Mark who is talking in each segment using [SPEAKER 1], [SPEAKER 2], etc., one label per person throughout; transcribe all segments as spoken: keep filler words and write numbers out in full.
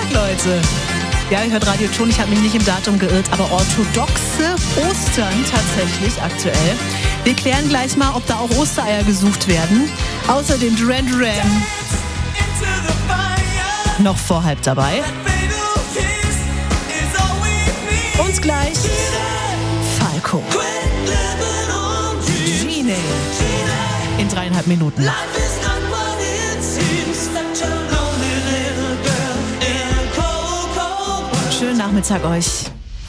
[SPEAKER 1] Leute. Ja, ihr hört Radio Ton, ich habe mich nicht im Datum geirrt, aber orthodoxe Ostern tatsächlich aktuell. Wir klären gleich mal, ob da auch Ostereier gesucht werden. Außerdem Duran Duran noch vor halb dabei. Und gleich Falco. Gene. In dreieinhalb Minuten. Schönen Nachmittag euch.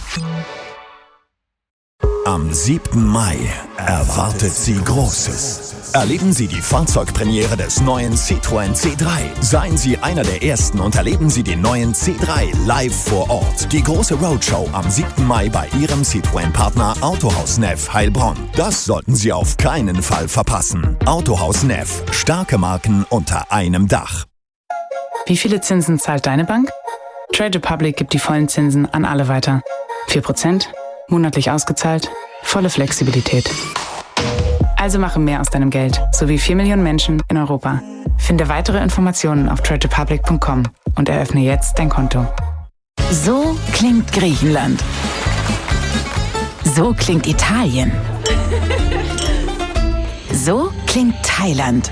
[SPEAKER 2] Am siebten Mai erwartet Sie Großes. Erleben Sie die Fahrzeugpremiere des neuen Citroën C drei. Seien Sie einer der Ersten und erleben Sie den neuen C drei live vor Ort. Die große Roadshow am siebten Mai bei Ihrem Citroën-Partner Autohaus Neff Heilbronn. Das sollten Sie auf keinen Fall verpassen. Autohaus Neff. Starke Marken unter einem Dach.
[SPEAKER 3] Wie viele Zinsen zahlt deine Bank? Trade Republic gibt die vollen Zinsen an alle weiter. vier Prozent, monatlich ausgezahlt, volle Flexibilität. Also mache mehr aus deinem Geld, so wie vier Millionen Menschen in Europa. Finde weitere Informationen auf trade republic punkt com und eröffne jetzt dein Konto.
[SPEAKER 4] So klingt Griechenland. So klingt Italien. So klingt Thailand.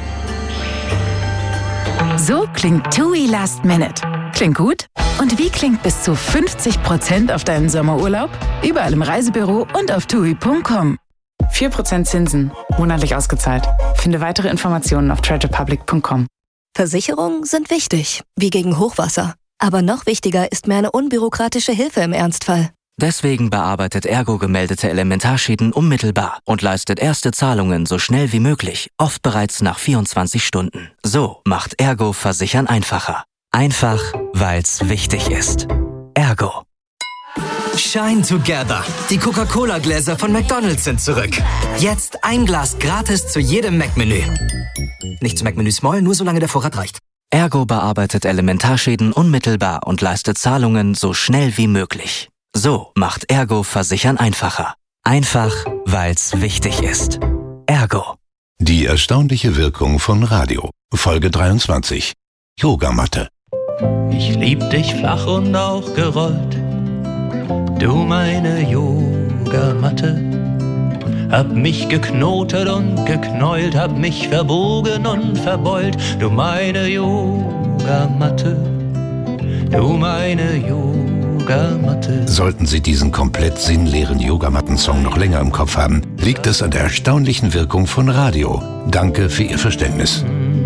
[SPEAKER 4] So klingt TUI Last Minute. Klingt gut? Und wie klingt bis zu fünfzig Prozent auf deinen Sommerurlaub? Überall im Reisebüro und auf tui punkt com.
[SPEAKER 3] vier Prozent Zinsen, monatlich ausgezahlt. Finde weitere Informationen auf trade republic punkt com.
[SPEAKER 5] Versicherungen sind wichtig, wie gegen Hochwasser. Aber noch wichtiger ist mehr eine unbürokratische Hilfe im Ernstfall.
[SPEAKER 6] Deswegen bearbeitet Ergo gemeldete Elementarschäden unmittelbar und leistet erste Zahlungen so schnell wie möglich, oft bereits nach vierundzwanzig Stunden. So macht Ergo Versichern einfacher. Einfach, weil's wichtig ist. Ergo.
[SPEAKER 7] Shine Together. Die Coca-Cola-Gläser von McDonald's sind zurück. Jetzt ein Glas gratis zu jedem Mac-Menü. Nicht zu Mac-Menü Small, nur solange der Vorrat reicht.
[SPEAKER 6] Ergo bearbeitet Elementarschäden unmittelbar und leistet Zahlungen so schnell wie möglich. So macht Ergo Versichern einfacher. Einfach, weil's wichtig ist. Ergo.
[SPEAKER 8] Die erstaunliche Wirkung von Radio. Folge dreiundzwanzig. Yogamatte.
[SPEAKER 9] Ich lieb dich flach und auch gerollt, du meine Yogamatte. Hab mich geknotet und geknäult, hab mich verbogen und verbeult, du meine Yogamatte, du meine Yogamatte.
[SPEAKER 8] Sollten Sie diesen komplett sinnleeren Yogamatten-Song noch länger im Kopf haben, liegt es an der erstaunlichen Wirkung von Radio. Danke für Ihr Verständnis.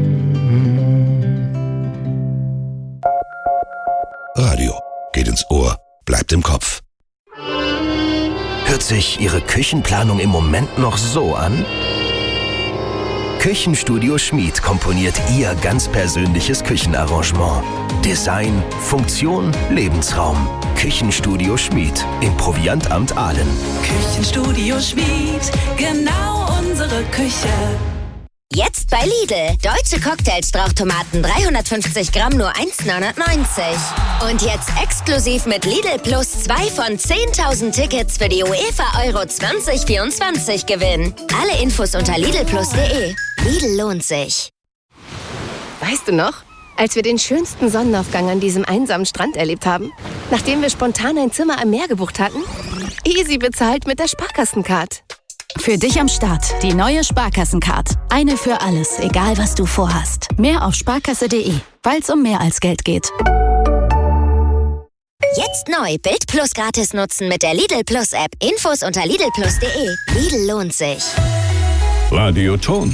[SPEAKER 8] Radio geht ins Ohr, bleibt im Kopf.
[SPEAKER 10] Hört sich Ihre Küchenplanung im Moment noch so an? Küchenstudio Schmid komponiert Ihr ganz persönliches Küchenarrangement. Design, Funktion, Lebensraum. Küchenstudio Schmid im Proviantamt Aalen.
[SPEAKER 11] Küchenstudio Schmid, genau unsere Küche.
[SPEAKER 12] Jetzt bei Lidl. Deutsche Cocktailstrauchtomaten dreihundertfünfzig Gramm nur eins neunundneunzig. Und jetzt exklusiv mit Lidl Plus zwei von zehntausend Tickets für die UEFA Euro zwanzig vierundzwanzig gewinnen. Alle Infos unter lidl plus punkt de. Lidl lohnt sich.
[SPEAKER 13] Weißt du noch, als wir den schönsten Sonnenaufgang an diesem einsamen Strand erlebt haben? Nachdem wir spontan ein Zimmer am Meer gebucht hatten? Easy bezahlt mit der Sparkassencard.
[SPEAKER 4] Für dich am Start die neue Sparkassencard. Eine für alles, egal was du vorhast. Mehr auf sparkasse punkt de, weil es um mehr als Geld geht.
[SPEAKER 12] Jetzt neu Bild Plus gratis nutzen mit der Lidl Plus App. Infos unter lidl plus punkt de. Lidl lohnt sich.
[SPEAKER 14] Radio Ton.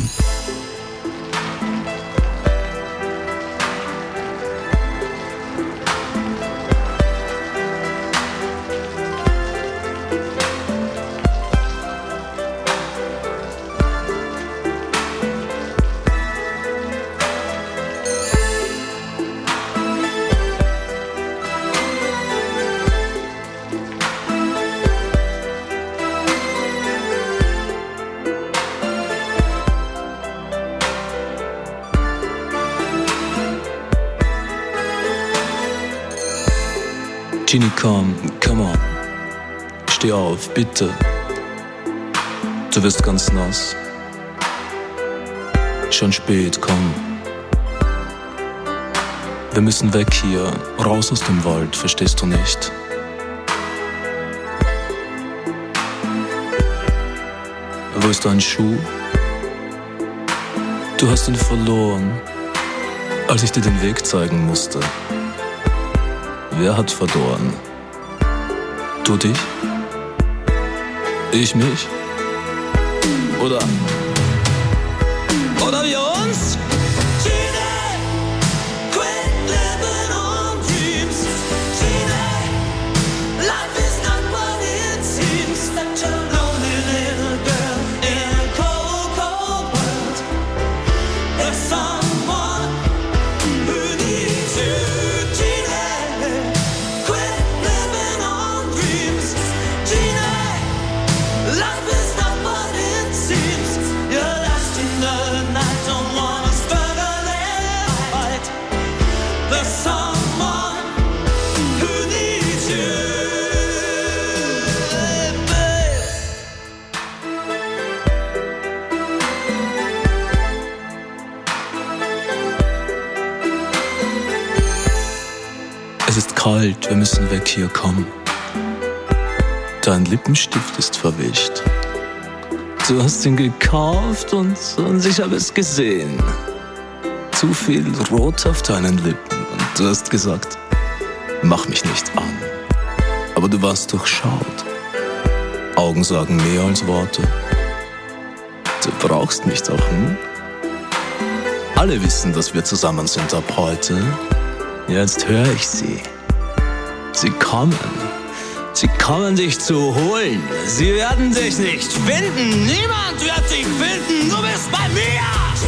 [SPEAKER 15] Genie, komm, come on. Steh auf, bitte. Du wirst ganz nass. Schon spät, komm. Wir müssen weg hier, raus aus dem Wald, verstehst du nicht? Wo ist dein Schuh? Du hast ihn verloren, als ich dir den Weg zeigen musste. Wer hat verloren? Du dich? Ich mich? Oder? Oder wir uns? Es ist kalt, wir müssen weg hier, komm. Dein Lippenstift ist verwischt. Du hast ihn gekauft und, und ich habe es gesehen. Zu viel Rot auf deinen Lippen und du hast gesagt, mach mich nicht an. Aber du warst durchschaut. Augen sagen mehr als Worte. Du brauchst mich doch, hm? Alle wissen, dass wir zusammen sind ab heute. Jetzt höre ich sie. Sie kommen. Sie kommen dich zu holen. Sie werden dich nicht finden. Niemand wird dich finden. Du bist bei mir.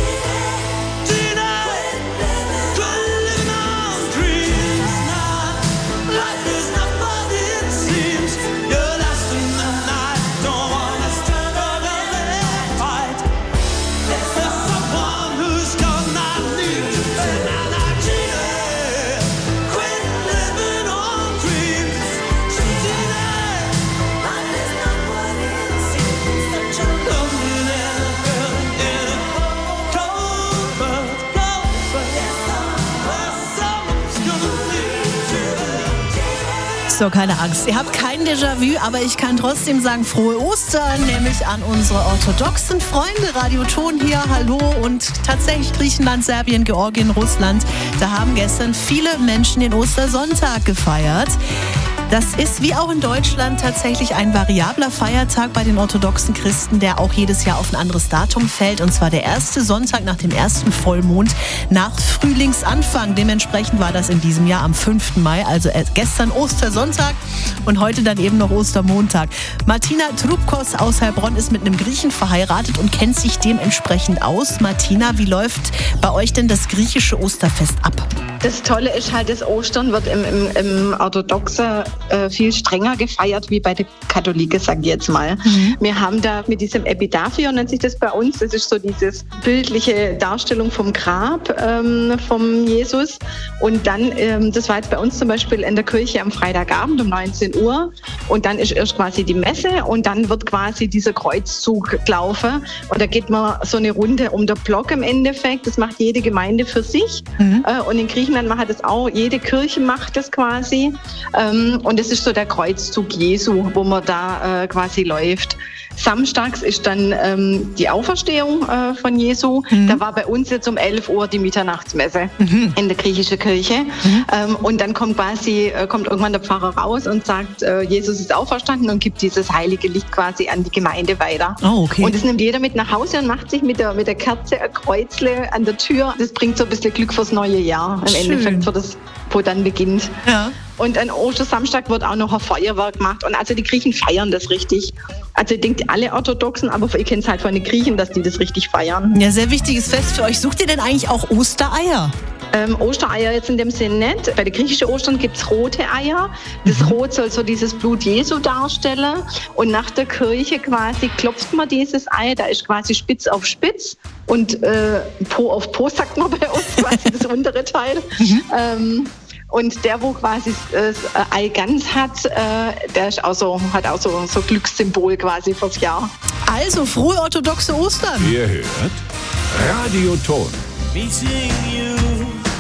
[SPEAKER 1] So, keine Angst. Ihr habt kein Déjà-vu, aber ich kann trotzdem sagen, frohe Ostern, nämlich an unsere orthodoxen Freunde. Radio Ton hier, hallo. Und tatsächlich Griechenland, Serbien, Georgien, Russland. Da haben gestern viele Menschen den Ostersonntag gefeiert. Das ist wie auch in Deutschland tatsächlich ein variabler Feiertag bei den orthodoxen Christen, der auch jedes Jahr auf ein anderes Datum fällt. Und zwar der erste Sonntag nach dem ersten Vollmond nach Frühlingsanfang. Dementsprechend war das in diesem Jahr am fünften Mai, also gestern Ostersonntag und heute dann eben noch Ostermontag. Martina Trubkos aus Heilbronn ist mit einem Griechen verheiratet und kennt sich dementsprechend aus. Martina, wie läuft bei euch denn das griechische Osterfest ab?
[SPEAKER 16] Das Tolle ist halt, das Ostern wird im, im, im Orthodoxen äh, viel strenger gefeiert wie bei den Katholiken, sag ich jetzt mal. Mhm. Wir haben da mit diesem Epitaphion, nennt sich das bei uns, das ist so diese bildliche Darstellung vom Grab ähm, vom Jesus. Und dann, ähm, das war jetzt bei uns zum Beispiel in der Kirche am Freitagabend um neunzehn Uhr. Und dann ist erst quasi die Messe und dann wird quasi dieser Kreuzzug gelaufen. Und da geht man so eine Runde um den Block im Endeffekt. Das macht jede Gemeinde für sich. Mhm. Äh, und in Griechenland macht das auch, jede Kirche macht das quasi. Ähm, und es ist so der Kreuzzug Jesu, wo man da äh, quasi läuft. Samstags ist dann ähm, die Auferstehung äh, von Jesu. Mhm. Da war bei uns jetzt um elf Uhr die Mitternachtsmesse mhm. in der griechischen Kirche. Mhm. Ähm, und dann kommt quasi, äh, kommt irgendwann der Pfarrer raus und sagt, äh, Jesus ist auferstanden und gibt dieses heilige Licht quasi an die Gemeinde weiter. Oh, okay. Und das nimmt jeder mit nach Hause und macht sich mit der, mit der Kerze ein Kreuzle an der Tür. Das bringt so ein bisschen Glück fürs neue Jahr im Schön. Endeffekt, für das, wo dann beginnt. Ja. Und an Ostersamstag wird auch noch ein Feuerwerk gemacht. Und also die Griechen feiern das richtig. Also ich denke, alle Orthodoxen, aber ihr kennt es halt von den Griechen, dass die das richtig feiern.
[SPEAKER 1] Ja, sehr wichtiges Fest für euch. Sucht ihr denn eigentlich auch Ostereier?
[SPEAKER 16] Ähm, Ostereier jetzt in dem Sinn nicht. Bei der griechischen Ostern gibt es rote Eier. Das mhm. Rot soll so dieses Blut Jesu darstellen. Und nach der Kirche quasi klopft man dieses Ei. Da ist quasi Spitz auf Spitz. Und äh, Po auf Po sagt man bei uns, quasi das untere Teil. Mhm. Ähm, Und der, wo quasi das Ei ganz hat, der ist auch so, hat auch so so Glückssymbol quasi fürs Jahr.
[SPEAKER 1] Also, frohe orthodoxe Ostern.
[SPEAKER 14] Ihr hört Radio Ton.
[SPEAKER 17] Meeting you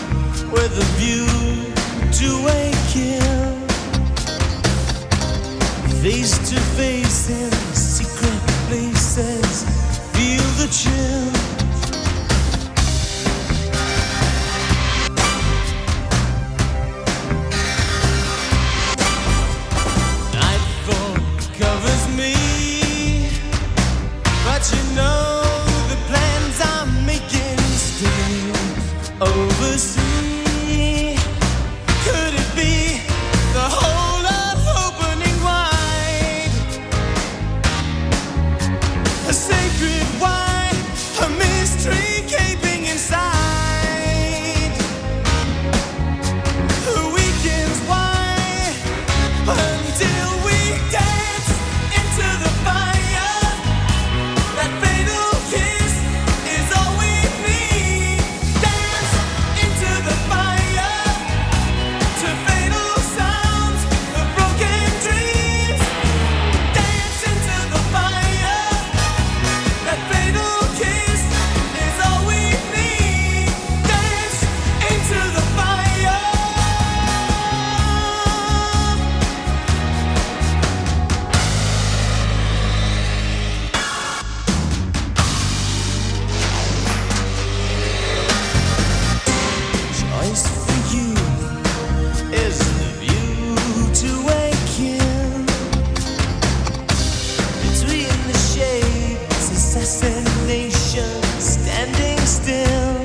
[SPEAKER 17] with a view to a kill. Face to face in secret places, feel the chill. Nightfall covers me, but you know the plans I'm making still oversee. Could it be the whole of opening wide? A sacred why, a mystery gaping inside. A weekend's why, until we dance into the fire. That fatal kiss is all we need. Dance into the fire, to fatal sounds of broken dreams. Dance into the fire. That fatal kiss is all we need. Dance into the fire. Choice for you is the view to a kill. Between the shades, assassination standing still.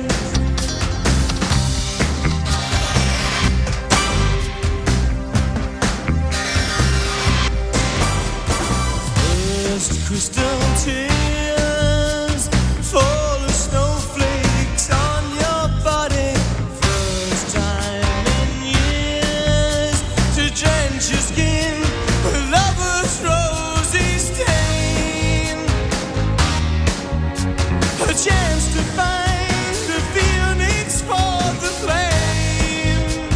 [SPEAKER 17] First crystal tears fall as snowflakes on your body. First time in years to drench your skin with lover's rosy stain. A chance to find a phoenix for the flame.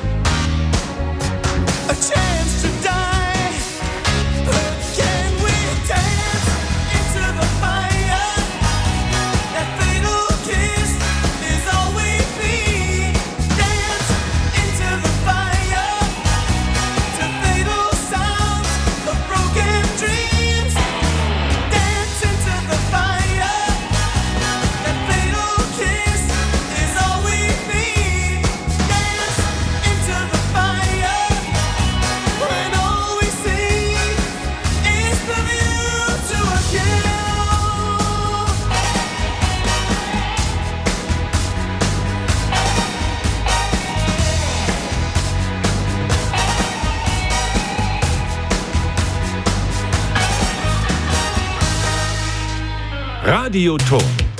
[SPEAKER 17] A chance to die, but can we dance into the fire? That fatal kiss is all we need. Dance into the fire, to fatal sounds of broken dreams. Dance into the fire. That fatal kiss is all we need. Dance into the fire, when all we see is the view to a kill.
[SPEAKER 14] Radioton.